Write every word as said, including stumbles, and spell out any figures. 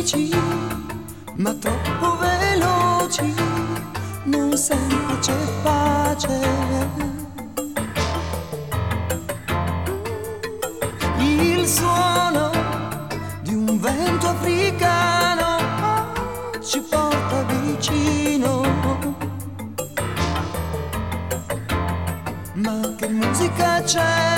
amici, ma troppo veloci, non sempre c'è pace. Il suono di un vento africano ci porta vicino, ma che musica c'è?